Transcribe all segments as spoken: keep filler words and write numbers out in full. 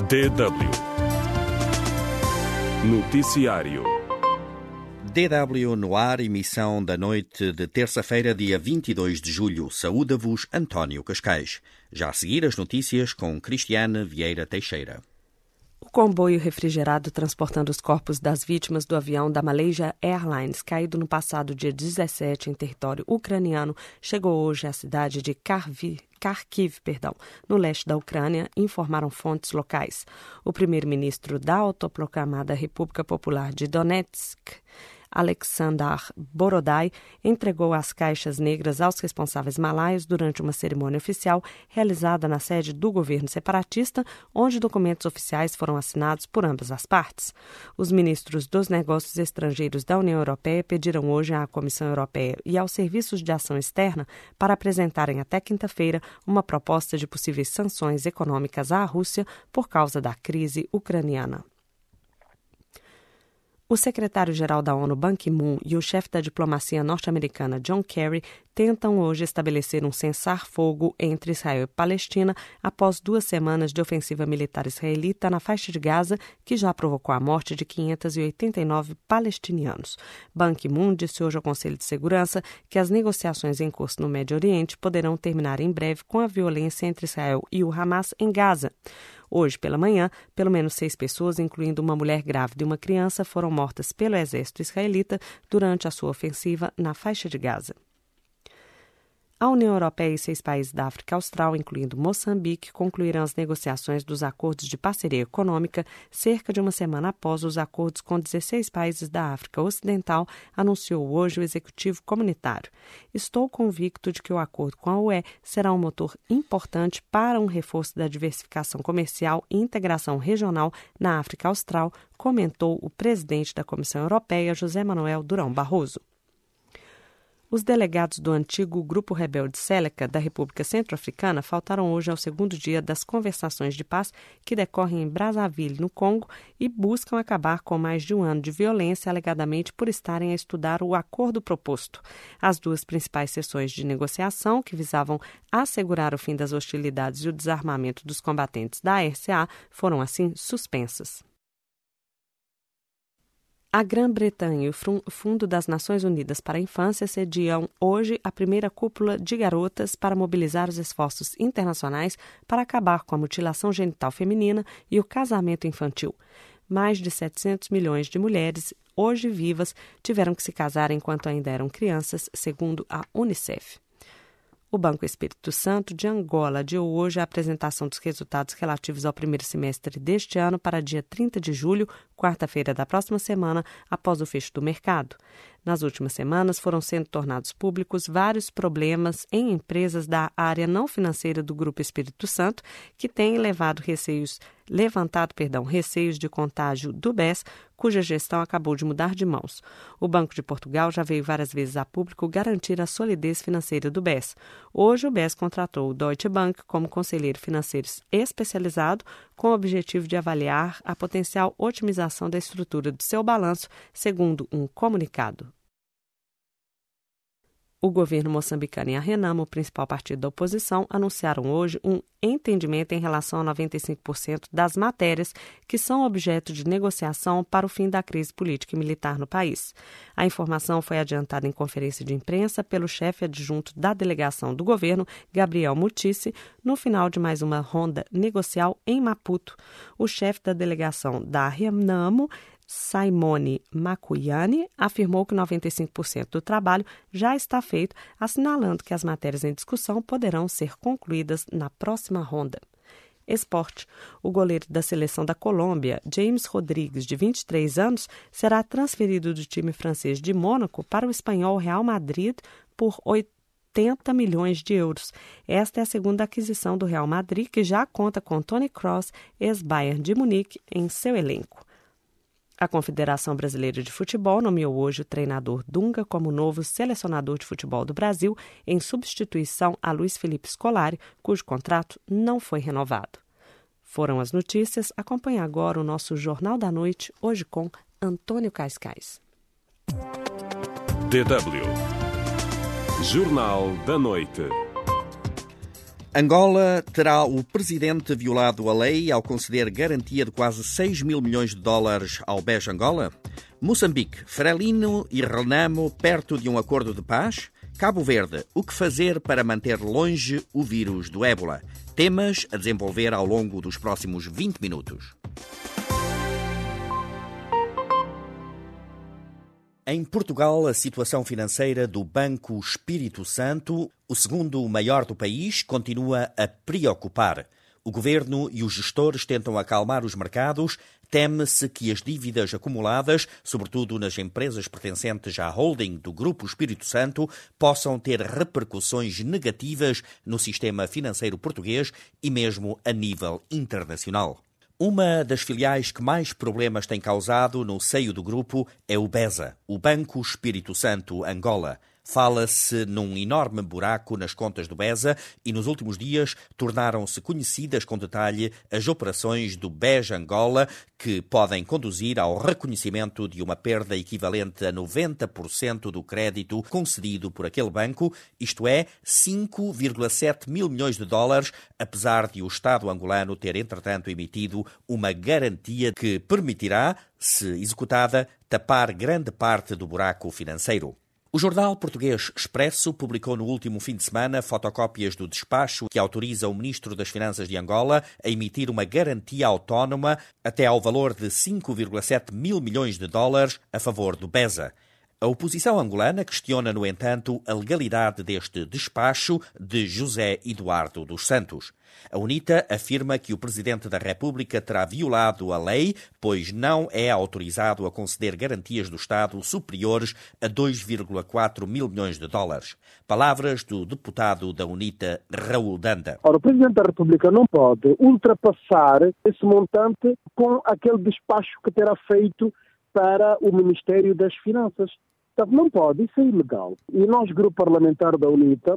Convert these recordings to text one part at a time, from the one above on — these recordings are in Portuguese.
D W Noticiário. D W no ar, emissão da noite de terça-feira, dia vinte e dois de julho. Saúda-vos António Cascais. Já a seguir as notícias com Cristiane Vieira Teixeira. O comboio refrigerado transportando os corpos das vítimas do avião da Malaysia Airlines, caído no passado dia dezessete em território ucraniano, chegou hoje à cidade de Kharkiv, Kharkiv, perdão, no leste da Ucrânia, informaram fontes locais. O primeiro-ministro da autoproclamada República Popular de Donetsk, Alexander Borodai, entregou as caixas negras aos responsáveis malaios durante uma cerimônia oficial realizada na sede do governo separatista, onde documentos oficiais foram assinados por ambas as partes. Os ministros dos negócios estrangeiros da União Europeia pediram hoje à Comissão Europeia e aos Serviços de Ação Externa para apresentarem até quinta-feira uma proposta de possíveis sanções econômicas à Rússia por causa da crise ucraniana. O secretário-geral da ONU, Ban Ki-moon, e o chefe da diplomacia norte-americana, John Kerry, tentam hoje estabelecer um cessar-fogo entre Israel e Palestina após duas semanas de ofensiva militar israelita na faixa de Gaza, que já provocou a morte de quinhentos e oitenta e nove palestinianos. Ban Ki-moon disse hoje ao Conselho de Segurança que as negociações em curso no Médio Oriente poderão terminar em breve com a violência entre Israel e o Hamas em Gaza. Hoje, pela manhã, pelo menos seis pessoas, incluindo uma mulher grávida e uma criança, foram mortas pelo exército israelita durante a sua ofensiva na faixa de Gaza. A União Europeia e seis países da África Austral, incluindo Moçambique, concluirão as negociações dos acordos de parceria econômica cerca de uma semana após os acordos com dezesseis países da África Ocidental, anunciou hoje o executivo comunitário. Estou convicto de que o acordo com a U E será um motor importante para um reforço da diversificação comercial e integração regional na África Austral, comentou o presidente da Comissão Europeia, José Manuel Durão Barroso. Os delegados do antigo Grupo Rebelde Séleca da República Centro-Africana faltaram hoje ao segundo dia das conversações de paz que decorrem em Brazzaville, no Congo, e buscam acabar com mais de um ano de violência, alegadamente por estarem a estudar o acordo proposto. As duas principais sessões de negociação, que visavam assegurar o fim das hostilidades e o desarmamento dos combatentes da R C A, foram assim suspensas. A Grã-Bretanha e o Fundo das Nações Unidas para a Infância sediam hoje a primeira cúpula de garotas para mobilizar os esforços internacionais para acabar com a mutilação genital feminina e o casamento infantil. Mais de setecentos milhões de mulheres, hoje vivas, tiveram que se casar enquanto ainda eram crianças, segundo a Unicef. O Banco Espírito Santo de Angola adiou hoje a apresentação dos resultados relativos ao primeiro semestre deste ano para dia trinta de julho, quarta-feira da próxima semana, após o fecho do mercado. Nas últimas semanas foram sendo tornados públicos vários problemas em empresas da área não financeira do Grupo Espírito Santo, que têm levado receios, levantado perdão, receios de contágio do B E S, cuja gestão acabou de mudar de mãos. O Banco de Portugal já veio várias vezes a público garantir a solidez financeira do B E S. Hoje, o B E S contratou o Deutsche Bank como conselheiro financeiro especializado, com o objetivo de avaliar a potencial otimização da estrutura do seu balanço, segundo um comunicado. O governo moçambicano e a Renamo, o principal partido da oposição, anunciaram hoje um entendimento em relação a noventa e cinco por cento das matérias que são objeto de negociação para o fim da crise política e militar no país. A informação foi adiantada em conferência de imprensa pelo chefe adjunto da delegação do governo, Gabriel Mutici, no final de mais uma ronda negocial em Maputo. O chefe da delegação da Renamo, Simone Makuyane, afirmou que noventa e cinco por cento do trabalho já está feito, assinalando que as matérias em discussão poderão ser concluídas na próxima ronda. Esporte. O goleiro da seleção da Colômbia, James Rodrigues, de vinte e três anos, será transferido do time francês de Mônaco para o espanhol Real Madrid por oitenta milhões de euros. Esta é a segunda aquisição do Real Madrid, que já conta com Toni Kroos, ex-Bayern de Munique, em seu elenco. A Confederação Brasileira de Futebol nomeou hoje o treinador Dunga como novo selecionador de futebol do Brasil, em substituição a Luiz Felipe Scolari, cujo contrato não foi renovado. Foram as notícias. Acompanhe agora o nosso Jornal da Noite, hoje com Antônio Cascais. D W Jornal da Noite. Angola terá o presidente violado a lei ao conceder garantia de quase seis mil milhões de dólares ao B E S Angola? Moçambique, Frelimo e Renamo perto de um acordo de paz? Cabo Verde, o que fazer para manter longe o vírus do ébola? Temas a desenvolver ao longo dos próximos vinte minutos. Em Portugal, a situação financeira do Banco Espírito Santo, o segundo maior do país, continua a preocupar. O governo e os gestores tentam acalmar os mercados. Teme-se que as dívidas acumuladas, sobretudo nas empresas pertencentes à holding do Grupo Espírito Santo, possam ter repercussões negativas no sistema financeiro português e mesmo a nível internacional. Uma das filiais que mais problemas tem causado no seio do grupo é o BESA, o Banco Espírito Santo Angola. Fala-se num enorme buraco nas contas do BESA e nos últimos dias tornaram-se conhecidas com detalhe as operações do B E S Angola que podem conduzir ao reconhecimento de uma perda equivalente a noventa por cento do crédito concedido por aquele banco, isto é, cinco vírgula sete mil milhões de dólares, apesar de o Estado angolano ter, entretanto, emitido uma garantia que permitirá, se executada, tapar grande parte do buraco financeiro. O jornal português Expresso publicou no último fim de semana fotocópias do despacho que autoriza o Ministro das Finanças de Angola a emitir uma garantia autónoma até ao valor de cinco vírgula sete mil milhões de dólares a favor do BESA. A oposição angolana questiona, no entanto, a legalidade deste despacho de José Eduardo dos Santos. A UNITA afirma que o Presidente da República terá violado a lei, pois não é autorizado a conceder garantias do Estado superiores a dois vírgula quatro mil milhões de dólares. Palavras do deputado da UNITA, Raul Danda. Ora, o Presidente da República não pode ultrapassar esse montante com aquele despacho que terá feito para o Ministério das Finanças. Portanto, não pode, isso é ilegal. E nós, grupo parlamentar da UNITA,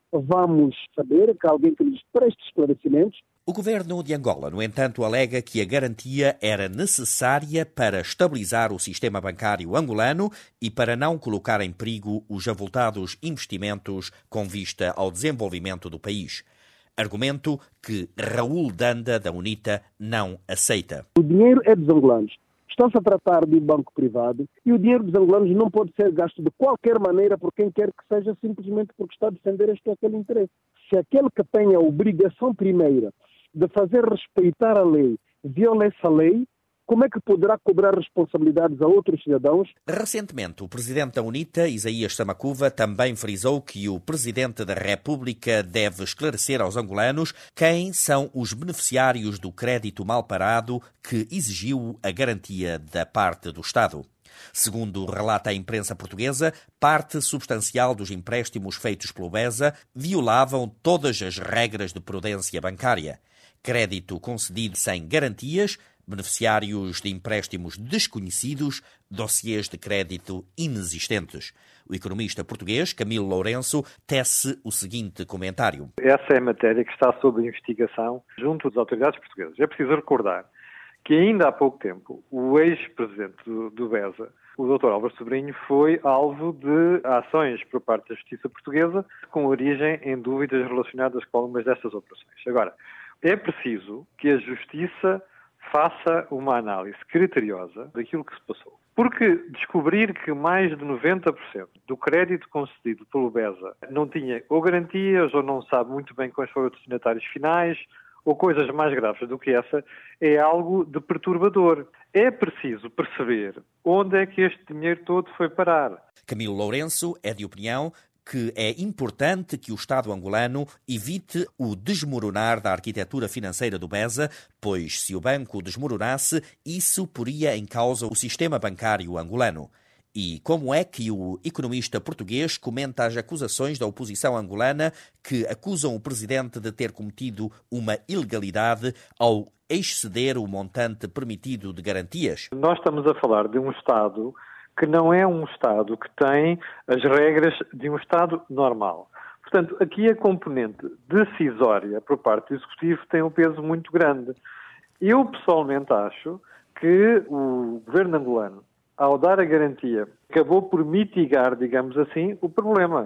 vamos saber que alguém que nos preste esclarecimentos. O governo de Angola, no entanto, alega que a garantia era necessária para estabilizar o sistema bancário angolano e para não colocar em perigo os avultados investimentos com vista ao desenvolvimento do país. Argumento que Raul Danda, da UNITA, não aceita. O dinheiro é dos angolanos. Está-se a tratar de um banco privado e o dinheiro dos angolanos não pode ser gasto de qualquer maneira por quem quer que seja, simplesmente porque está a defender este ou aquele interesse. Se aquele que tem a obrigação primeira de fazer respeitar a lei viola essa lei, como é que poderá cobrar responsabilidades a outros cidadãos? Recentemente, o presidente da UNITA, Isaías Samacuva, também frisou que o presidente da República deve esclarecer aos angolanos quem são os beneficiários do crédito mal parado que exigiu a garantia da parte do Estado. Segundo relata a imprensa portuguesa, parte substancial dos empréstimos feitos pelo BESA violavam todas as regras de prudência bancária. Crédito concedido sem garantias, beneficiários de empréstimos desconhecidos, dossiês de crédito inexistentes. O economista português Camilo Lourenço tece o seguinte comentário. Essa é a matéria que está sob investigação junto das autoridades portuguesas. É preciso recordar que ainda há pouco tempo o ex-presidente do, do BESA, o doutor Álvaro Sobrinho, foi alvo de ações por parte da Justiça Portuguesa com origem em dúvidas relacionadas com algumas destas operações. Agora, é preciso que a Justiça faça uma análise criteriosa daquilo que se passou. Porque descobrir que mais de noventa por cento do crédito concedido pelo BESA não tinha ou garantias ou não sabe muito bem quais foram os destinatários finais ou coisas mais graves do que essa, é algo de perturbador. É preciso perceber onde é que este dinheiro todo foi parar. Camilo Lourenço é de opinião que é importante que o Estado angolano evite o desmoronar da arquitetura financeira do BESA, pois se o banco desmoronasse, isso poria em causa o sistema bancário angolano. E como é que o economista português comenta as acusações da oposição angolana que acusam o presidente de ter cometido uma ilegalidade ao exceder o montante permitido de garantias? Nós estamos a falar de um Estado que não é um Estado que tem as regras de um Estado normal. Portanto, aqui a componente decisória por parte do Executivo tem um peso muito grande. Eu, pessoalmente, acho que o governo angolano, ao dar a garantia, acabou por mitigar, digamos assim, o problema.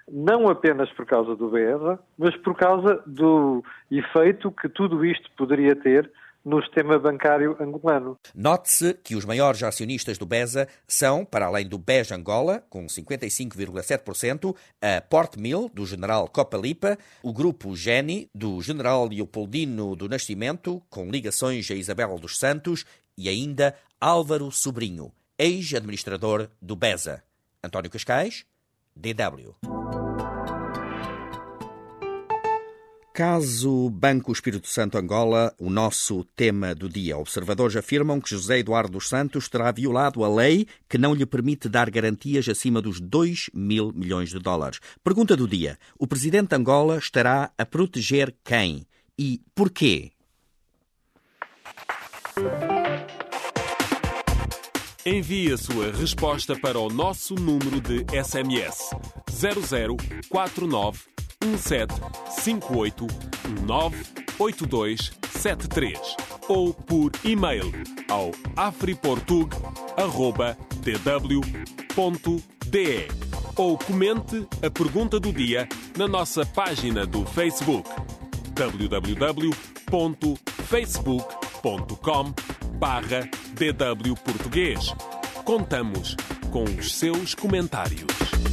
não apenas por causa do BESA, mas por causa do efeito que tudo isto poderia ter no sistema bancário angolano. Note-se que os maiores acionistas do BESA são, para além do B E S Angola, com cinquenta e cinco vírgula sete por cento, a Portmill, do general Copalipa, o grupo Geni, do general Leopoldino do Nascimento, com ligações a Isabel dos Santos, e ainda Álvaro Sobrinho, ex-administrador do BESA. António Cascais, D W. Caso Banco Espírito Santo Angola, o nosso tema do dia. Observadores afirmam que José Eduardo dos Santos terá violado a lei que não lhe permite dar garantias acima dos dois mil milhões de dólares. Pergunta do dia. O presidente de Angola estará a proteger quem? E porquê? Envie a sua resposta para o nosso número de S M S zero zero quatro nove um sete cinco oito nove oito dois sete três ou por e-mail ao afriportug arroba d w ponto d e ou comente a pergunta do dia na nossa página do Facebook w w w ponto facebook ponto com barra d w português. Contamos com os seus comentários.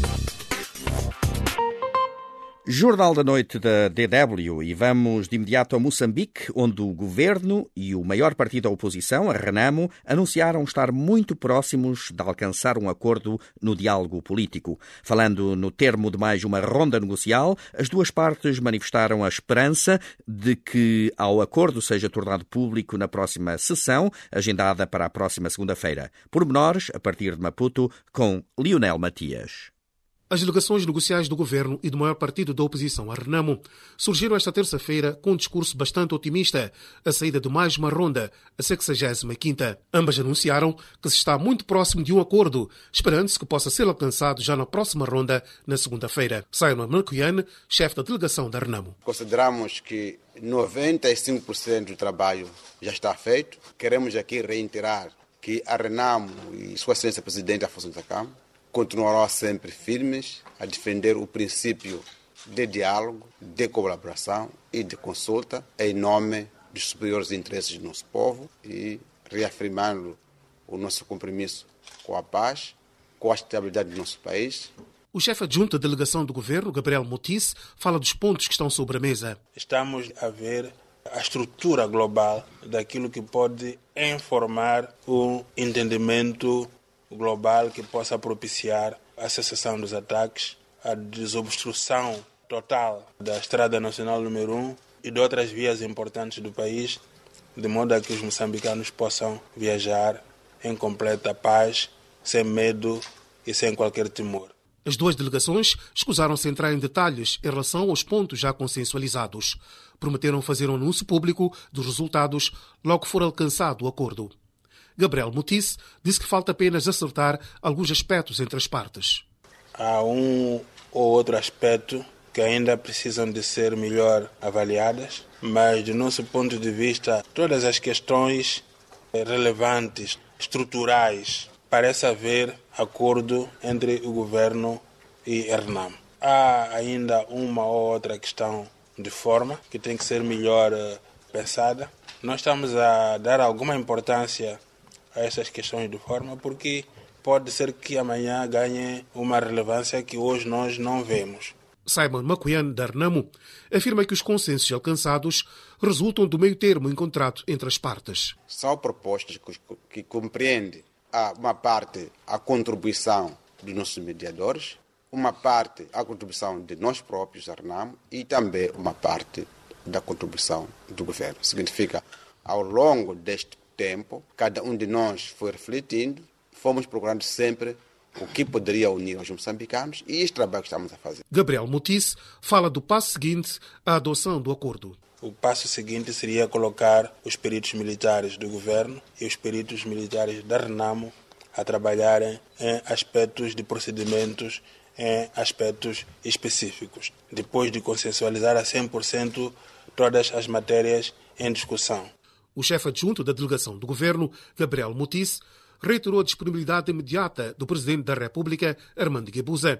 Jornal da Noite da D W e vamos de imediato a Moçambique, onde o governo e o maior partido da oposição, a Renamo, anunciaram estar muito próximos de alcançar um acordo no diálogo político. Falando no termo de mais uma ronda negocial, as duas partes manifestaram a esperança de que ao acordo seja tornado público na próxima sessão, agendada para a próxima segunda-feira. Pormenores, a partir de Maputo, com Lionel Matias. As delegações negociais do governo e do maior partido da oposição, a Renamo, surgiram esta terça-feira com um discurso bastante otimista, a saída de mais uma ronda, a sexagésima quinta. Ambas anunciaram que se está muito próximo de um acordo, esperando-se que possa ser alcançado já na próxima ronda, na segunda-feira. Simon Mercuian, chefe da delegação da Renamo. Consideramos que noventa e cinco por cento do trabalho já está feito. Queremos aqui reiterar que a Renamo e Sua Excelência Presidente Afonso Dhlakama continuarão sempre firmes a defender o princípio de diálogo, de colaboração e de consulta em nome dos superiores interesses do nosso povo e reafirmando o nosso compromisso com a paz, com a estabilidade do nosso país. O chefe adjunto da delegação do governo, Gabriel Motis, fala dos pontos que estão sobre a mesa. Estamos a ver a estrutura global daquilo que pode informar o entendimento global que possa propiciar a cessação dos ataques, a desobstrução total da Estrada Nacional número um e de outras vias importantes do país, de modo a que os moçambicanos possam viajar em completa paz, sem medo e sem qualquer temor. As duas delegações escusaram-se entrar em detalhes em relação aos pontos já consensualizados. Prometeram fazer um anúncio público dos resultados logo que for alcançado o acordo. Gabriel Motis disse que falta apenas acertar alguns aspectos entre as partes. Há um ou outro aspecto que ainda precisam de ser melhor avaliadas, mas, do nosso ponto de vista, todas as questões relevantes, estruturais, parece haver acordo entre o governo e a Renamo. Há ainda uma ou outra questão de forma que tem que ser melhor pensada. Nós estamos a dar alguma importância a essas questões de forma, porque pode ser que amanhã ganhe uma relevância que hoje nós não vemos. Simon Macuian, da Renamo, afirma que os consensos alcançados resultam do meio termo encontrado entre as partes. São propostas que, que compreendem uma parte a contribuição dos nossos mediadores, uma parte a contribuição de nós próprios, a Renamo, e também uma parte da contribuição do governo. Significa, ao longo deste tempo, cada um de nós foi refletindo, fomos procurando sempre o que poderia unir os moçambicanos e este trabalho que estamos a fazer. Gabriel Motis fala do passo seguinte à adoção do acordo. O passo seguinte seria colocar os peritos militares do governo e os peritos militares da Renamo a trabalharem em aspectos de procedimentos, em aspectos específicos, depois de consensualizar a cem por cento todas as matérias em discussão. O chefe adjunto da delegação do governo, Gabriel Motis, reiterou a disponibilidade imediata do Presidente da República, Armando Guebuza.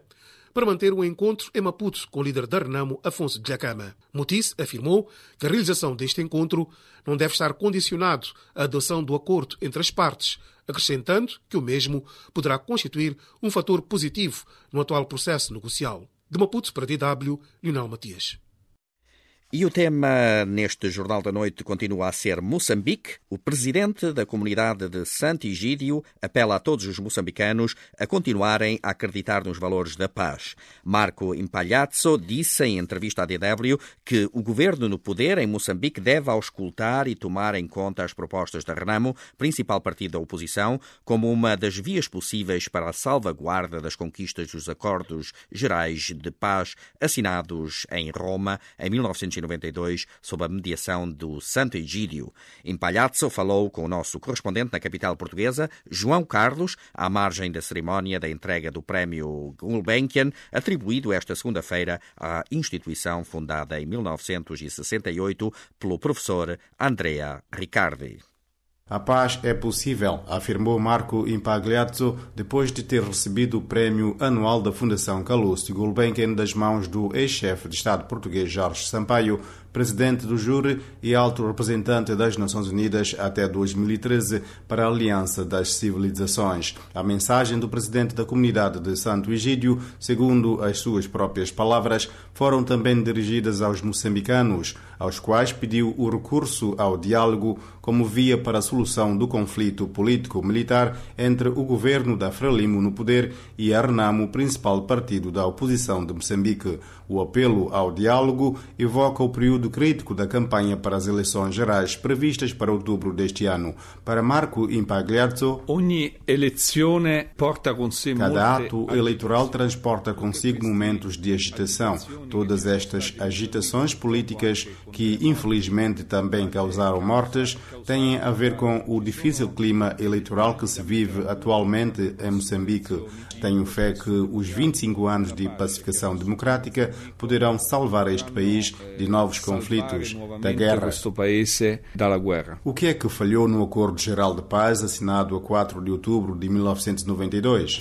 para manter um encontro em Maputo com o líder da Renamo, Afonso Dhlakama. Moutice afirmou que a realização deste encontro não deve estar condicionado à adoção do acordo entre as partes, acrescentando que o mesmo poderá constituir um fator positivo no atual processo negocial. De Maputo para a D W, Lionel Matias. E o tema neste Jornal da Noite continua a ser Moçambique. O presidente da comunidade de Santo Egídio apela a todos os moçambicanos a continuarem a acreditar nos valores da paz. Marco Impalhazo disse em entrevista à D W que o governo no poder em Moçambique deve auscultar e tomar em conta as propostas da Renamo, principal partido da oposição, como uma das vias possíveis para a salvaguarda das conquistas dos acordos gerais de paz assinados em Roma em mil novecentos e noventa e dois, sob a mediação do Santo Egídio. Impalhazo falou com o nosso correspondente na capital portuguesa, João Carlos, à margem da cerimónia da entrega do prémio Gulbenkian, atribuído esta segunda-feira à instituição fundada em mil novecentos e sessenta e oito pelo professor Andrea Riccardi. A paz é possível, afirmou Marco Impagliazzo depois de ter recebido o prémio anual da Fundação Calouste Gulbenkian das mãos do ex-chefe de Estado português Jorge Sampaio, presidente do júri e alto representante das Nações Unidas até dois mil e treze para a Aliança das Civilizações. A mensagem do presidente da comunidade de Santo Egídio, segundo as suas próprias palavras, foram também dirigidas aos moçambicanos, aos quais pediu o recurso ao diálogo como via para a solução do conflito político-militar entre o governo da Frelimo no poder e a Renamo, principal partido da oposição de Moçambique. O apelo ao diálogo evoca o período crítico da campanha para as eleições gerais previstas para outubro deste ano. Para Marco Impagliazzo, cada ato eleitoral transporta consigo momentos de agitação. Todas estas agitações políticas, que infelizmente também causaram mortes, têm a ver com o difícil clima eleitoral que se vive atualmente em Moçambique. Tenho fé que os vinte e cinco anos de pacificação democrática poderão salvar este país de novos conflitos, da guerra. O que é que falhou no Acordo Geral de Paz assinado a quatro de outubro de mil novecentos e noventa e dois?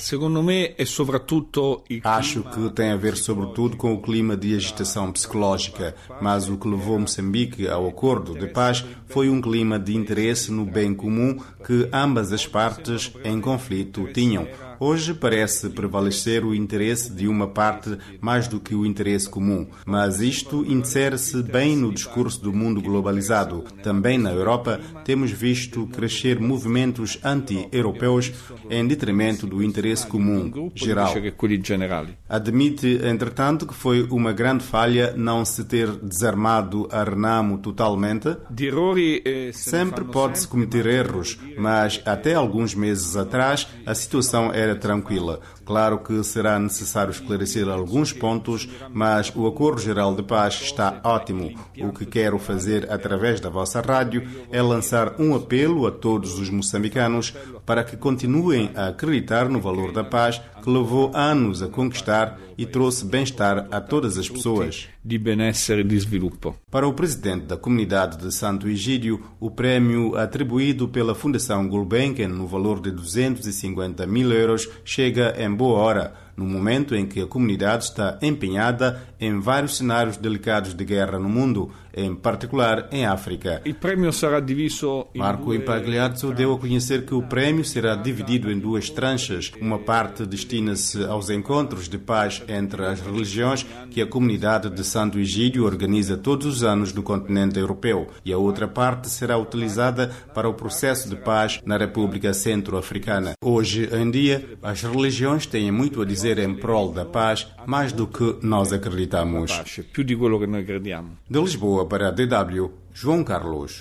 Acho que tem a ver sobretudo com o clima de agitação psicológica, mas o que levou Moçambique ao Acordo de Paz foi um clima de interesse no bem comum que ambas as partes em conflito tinham. Hoje parece prevalecer o interesse de uma parte mais do que o interesse comum, mas isto insere-se bem no discurso do mundo globalizado. Também na Europa temos visto crescer movimentos anti-europeus em detrimento do interesse comum geral. Admite, entretanto, que foi uma grande falha não se ter desarmado a Renamo totalmente? Sempre pode-se cometer erros, mas até alguns meses atrás a situação era tranquila. Claro que será necessário esclarecer alguns pontos, mas o Acordo Geral de Paz está ótimo. O que quero fazer através da vossa rádio é lançar um apelo a todos os moçambicanos para que continuem a acreditar no valor da paz que levou anos a conquistar e trouxe bem-estar a todas as pessoas. Para o presidente da comunidade de Santo Egídio, o prémio atribuído pela Fundação Gulbenkian no valor de duzentos e cinquenta mil euros chega em boa hora, no momento em que a comunidade está empenhada em vários cenários delicados de guerra no mundo, em particular em África. Marco Impagliazzo deu a conhecer que o prémio será dividido em duas tranches. Uma parte destina-se aos encontros de paz entre as religiões que a comunidade de Santo Egídio organiza todos os anos no continente europeu, e a outra parte será utilizada para o processo de paz na República Centro-Africana. Hoje em dia, as religiões têm muito a dizer em prol da paz, mais do que nós acreditamos. De Lisboa para a D W, João Carlos.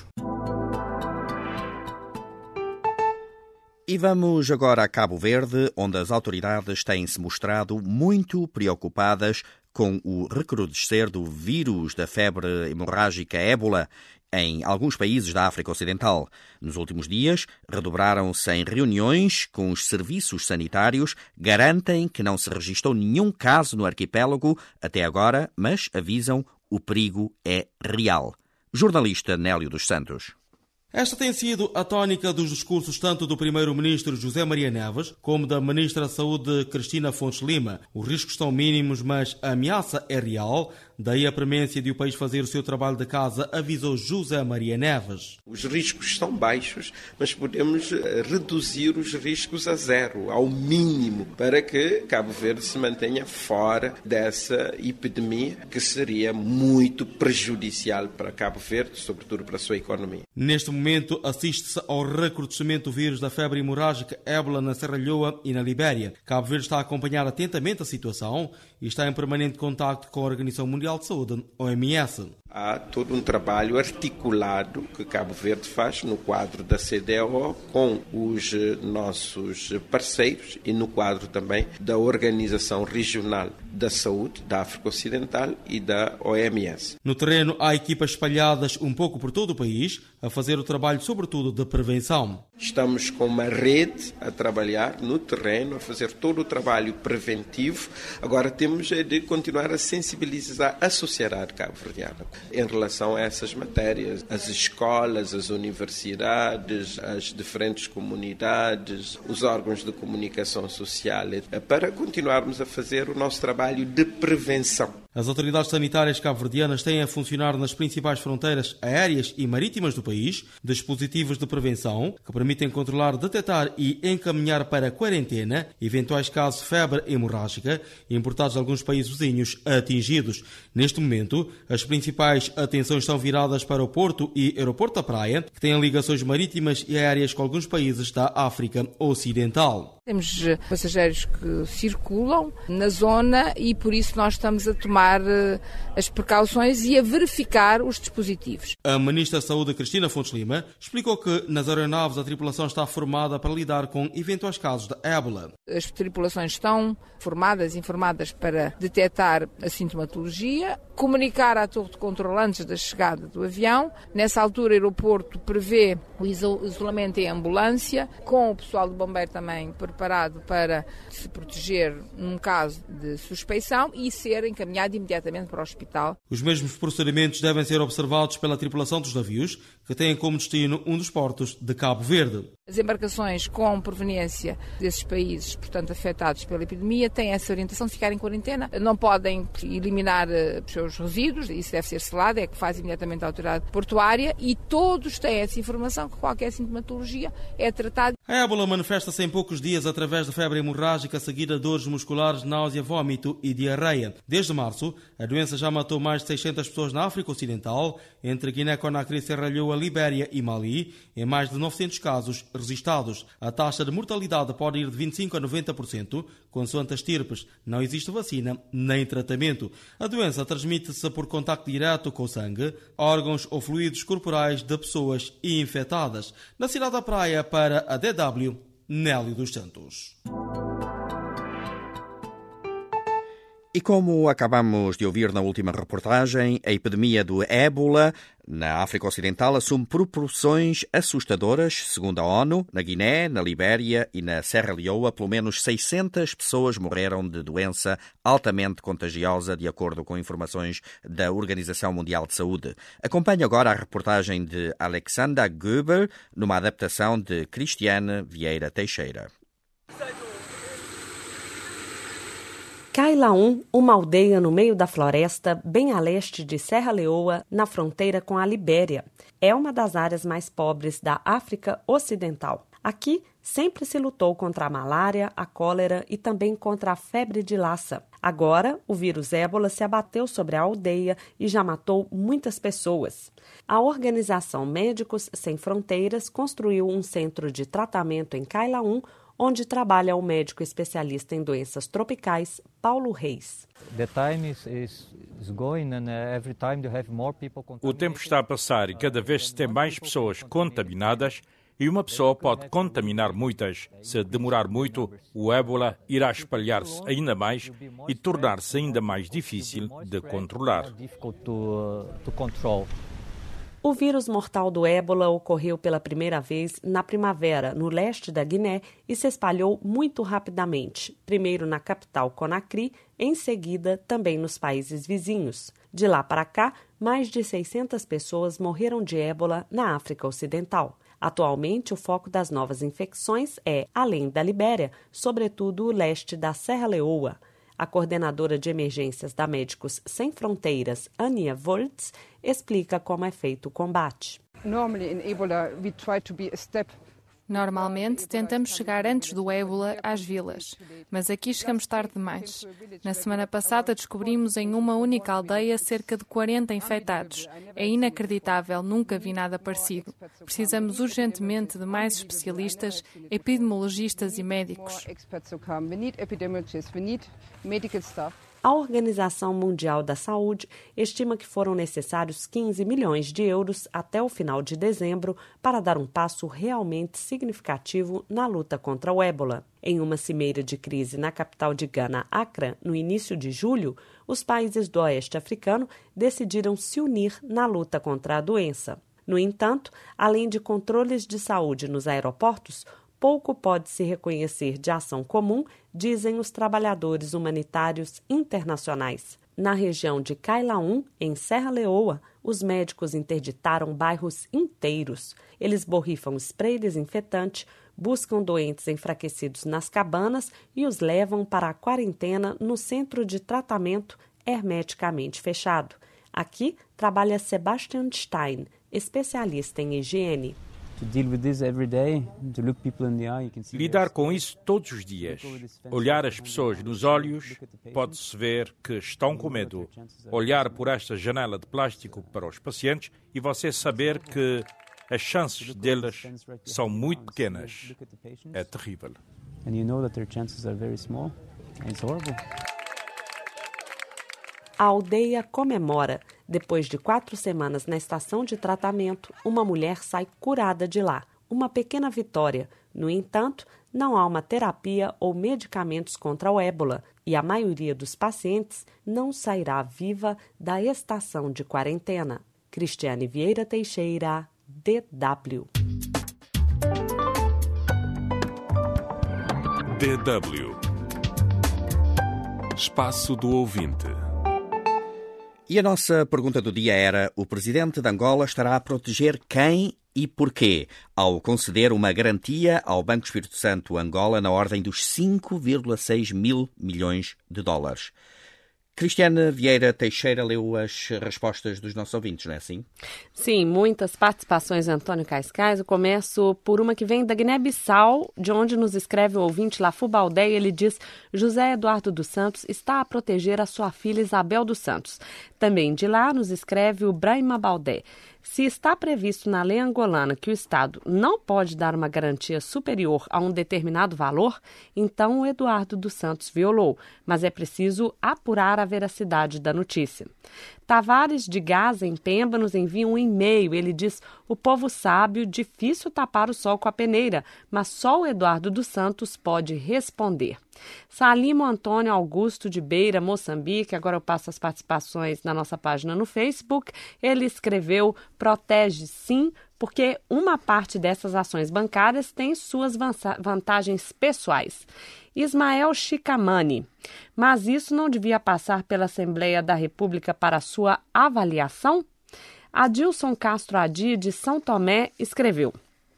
E vamos agora a Cabo Verde, onde as autoridades têm-se mostrado muito preocupadas com o recrudescer do vírus da febre hemorrágica ébola em alguns países da África Ocidental. Nos últimos dias, redobraram-se em reuniões com os serviços sanitários, garantem que não se registrou nenhum caso no arquipélago até agora, mas avisam o perigo é real. Jornalista Nélio dos Santos. Esta tem sido a tónica dos discursos tanto do primeiro-ministro José Maria Neves como da ministra da Saúde Cristina Fontes Lima. Os riscos são mínimos, mas a ameaça é real. Daí a premência de o país fazer o seu trabalho de casa, avisou José Maria Neves. Os riscos são baixos, mas podemos reduzir os riscos a zero, ao mínimo, para que Cabo Verde se mantenha fora dessa epidemia, que seria muito prejudicial para Cabo Verde, sobretudo para a sua economia. Neste momento, assiste-se ao recrudescimento do vírus da febre hemorrágica ébola na Serra Leoa e na Libéria. Cabo Verde está a acompanhar atentamente a situação e está em permanente contacto com a Organização Mundial de Saúde, O M S. Há todo um trabalho articulado que Cabo Verde faz no quadro da C D O com os nossos parceiros e no quadro também da Organização Regional da Saúde da África Ocidental e da O M S. No terreno, há equipas espalhadas um pouco por todo o país a fazer o trabalho, sobretudo, de prevenção. Estamos com uma rede a trabalhar no terreno, a fazer todo o trabalho preventivo. Agora temos de continuar a sensibilizar a sociedade cabo-verdiana em relação a essas matérias. As escolas, as universidades, as diferentes comunidades, os órgãos de comunicação social, para continuarmos a fazer o nosso trabalho de prevenção. As autoridades sanitárias cabo-verdianas têm a funcionar nas principais fronteiras aéreas e marítimas do país dispositivos de prevenção que permitem controlar, detectar e encaminhar para a quarentena eventuais casos de febre hemorrágica importados de alguns países vizinhos atingidos. Neste momento, as principais atenções estão viradas para o Porto e Aeroporto da Praia, que têm ligações marítimas e aéreas com alguns países da África Ocidental. Temos passageiros que circulam na zona e por isso nós estamos a tomar as precauções e a verificar os dispositivos. A Ministra da Saúde, Cristina Fontes Lima, explicou que nas aeronaves a tripulação está formada para lidar com eventuais casos de ébola. As tripulações estão formadas, informadas para detectar a sintomatologia, comunicar à torre de controle antes da chegada do avião. Nessa altura, o aeroporto prevê o isolamento em ambulância, com o pessoal do bombeiro também preparado para se proteger num caso de suspeição e ser encaminhado imediatamente para o hospital. Os mesmos procedimentos devem ser observados pela tripulação dos navios, que têm como destino um dos portos de Cabo Verde. As embarcações com proveniência desses países, portanto, afetados pela epidemia, têm essa orientação de ficar em quarentena. Não podem eliminar os seus resíduos, isso deve ser selado, é que faz imediatamente a autoridade portuária, e todos têm essa informação que qualquer sintomatologia é tratada. A ébola manifesta-se em poucos dias através da febre hemorrágica seguida de dores musculares, náusea, vômito e diarreia. Desde março, a doença já matou mais de seiscentas pessoas na África Ocidental, entre Guiné-Conakry, Serra Leoa, Libéria e Mali, em mais de novecentos casos registados. A taxa de mortalidade pode ir de vinte e cinco por cento a noventa por cento, consoante as estirpes. Não existe vacina nem tratamento. A doença transmite-se por contacto direto com o sangue, órgãos ou fluidos corporais de pessoas infectadas. Na cidade da Praia, para a D W, Nélio dos Santos. E como acabamos de ouvir na última reportagem, a epidemia do ébola na África Ocidental assume proporções assustadoras. Segundo a ONU, na Guiné, na Libéria e na Serra Leoa, pelo menos seiscentas pessoas morreram de doença altamente contagiosa, de acordo com informações da Organização Mundial de Saúde. Acompanhe agora a reportagem de Alexandra Goeber, numa adaptação de Cristiane Vieira Teixeira. Cailaum, uma aldeia no meio da floresta, bem a leste de Serra Leoa, na fronteira com a Libéria. É uma das áreas mais pobres da África Ocidental. Aqui sempre se lutou contra a malária, a cólera e também contra a febre de Lassa. Agora, o vírus ébola se abateu sobre a aldeia e já matou muitas pessoas. A organização Médicos Sem Fronteiras construiu um centro de tratamento em Cailaum, onde trabalha o médico especialista em doenças tropicais, Paulo Reis. O tempo está a passar e cada vez se tem mais pessoas contaminadas e uma pessoa pode contaminar muitas. Se demorar muito, o ébola irá espalhar-se ainda mais e tornar-se ainda mais difícil de controlar. O vírus mortal do ébola ocorreu pela primeira vez na primavera, no leste da Guiné, e se espalhou muito rapidamente, primeiro na capital Conakry, em seguida também nos países vizinhos. De lá para cá, mais de seiscentas pessoas morreram de ébola na África Ocidental. Atualmente, o foco das novas infecções é, além da Libéria, sobretudo o leste da Serra Leoa. A coordenadora de emergências da Médicos Sem Fronteiras, Ania Voltz, explica como é feito o combate. Normally in Ebola we try to be a step Normalmente, tentamos chegar antes do ébola às vilas, mas aqui chegamos tarde demais. Na semana passada, descobrimos em uma única aldeia cerca de quarenta infectados. É inacreditável, nunca vi nada parecido. Precisamos urgentemente de mais especialistas, epidemiologistas e médicos. A Organização Mundial da Saúde estima que foram necessários quinze milhões de euros até o final de dezembro para dar um passo realmente significativo na luta contra o ébola. Em uma cimeira de crise na capital de Gana, Accra, no início de julho, os países do oeste africano decidiram se unir na luta contra a doença. No entanto, além de controles de saúde nos aeroportos, pouco pode se reconhecer de ação comum, dizem os trabalhadores humanitários internacionais. Na região de Kailaum, em Serra Leoa, os médicos interditaram bairros inteiros. Eles borrifam spray desinfetante, buscam doentes enfraquecidos nas cabanas e os levam para a quarentena no centro de tratamento hermeticamente fechado. Aqui trabalha Sebastian Stein, especialista em higiene. Lidar com isso todos os dias. Olhar as pessoas nos olhos, pode-se ver que estão com medo. Olhar por esta janela de plástico para os pacientes e você saber que as chances deles são muito pequenas. É terrível. A aldeia comemora. Depois de quatro semanas na estação de tratamento, uma mulher sai curada de lá. Uma pequena vitória. No entanto, não há uma terapia ou medicamentos contra o ébola e a maioria dos pacientes não sairá viva da estação de quarentena. Cristiane Vieira Teixeira, D W. D W. Espaço do Ouvinte. E a nossa pergunta do dia era: o presidente de Angola estará a proteger quem e porquê, ao conceder uma garantia ao Banco Espírito Santo Angola na ordem dos cinco vírgula seis mil milhões de dólares? Cristiane Vieira Teixeira leu as respostas dos nossos ouvintes, não é assim? Sim, muitas participações, Antônio Cascais. Eu começo por uma que vem da Guiné-Bissau, de onde nos escreve o ouvinte Lafu Baldé, e ele diz: José Eduardo dos Santos está a proteger a sua filha Isabel dos Santos. Também de lá nos escreve o Brahima Baldé. Se está previsto na lei angolana que o Estado não pode dar uma garantia superior a um determinado valor, então o Eduardo dos Santos violou, mas é preciso apurar a veracidade da notícia. Tavares de Gaza, em Pemba, nos envia um e-mail. Ele diz: o povo sábio, difícil tapar o sol com a peneira, mas só o Eduardo dos Santos pode responder. Salimo Antônio Augusto de Beira, Moçambique, agora eu passo as participações na nossa página no Facebook. Ele escreveu: protege sim, porque uma parte dessas ações bancárias tem suas vantagens pessoais. Ismael Chicamani: mas isso não devia passar pela Assembleia da República para sua avaliação? Adilson Castro Adi, de São Tomé, escreveu: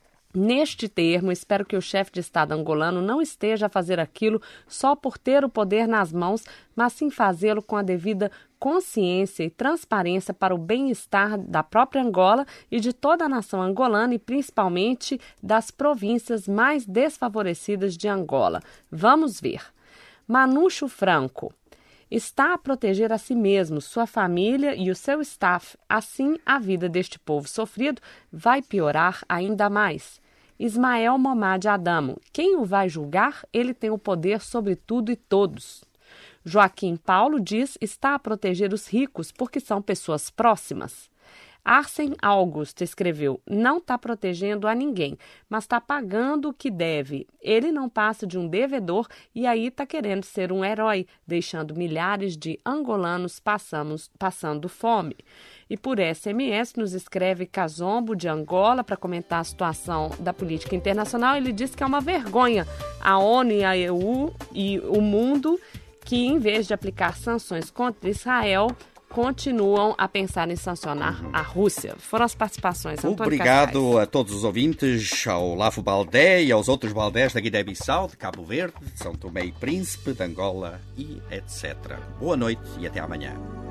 neste termo, espero que o chefe de Estado angolano não esteja a fazer aquilo só por ter o poder nas mãos, mas sim fazê-lo com a devida consciência e transparência para o bem-estar da própria Angola e de toda a nação angolana e principalmente das províncias mais desfavorecidas de Angola. Vamos ver. Manucho Franco: está a proteger a si mesmo, sua família e o seu staff. Assim, a vida deste povo sofrido vai piorar ainda mais. Ismael Momad Adamo: quem o vai julgar? Ele tem o poder sobre tudo e todos. Joaquim Paulo diz: está a proteger os ricos porque são pessoas próximas. Arsen Augusto escreveu: não está protegendo a ninguém, mas está pagando o que deve. Ele não passa de um devedor e aí está querendo ser um herói, deixando milhares de angolanos passamos, passando fome. E por S M S nos escreve Casombo, de Angola, para comentar a situação da política internacional. Ele diz que é uma vergonha a ONU e a E U e o mundo que, em vez de aplicar sanções contra Israel, continuam a pensar em sancionar uhum. a Rússia. Foram as participações. Antônio Obrigado Cascais. a todos os ouvintes, ao Lavo Baldé e aos outros Baldés da Guiné-Bissau, de Cabo Verde, de São Tomé e Príncipe, de Angola e etcétera. Boa noite e até amanhã.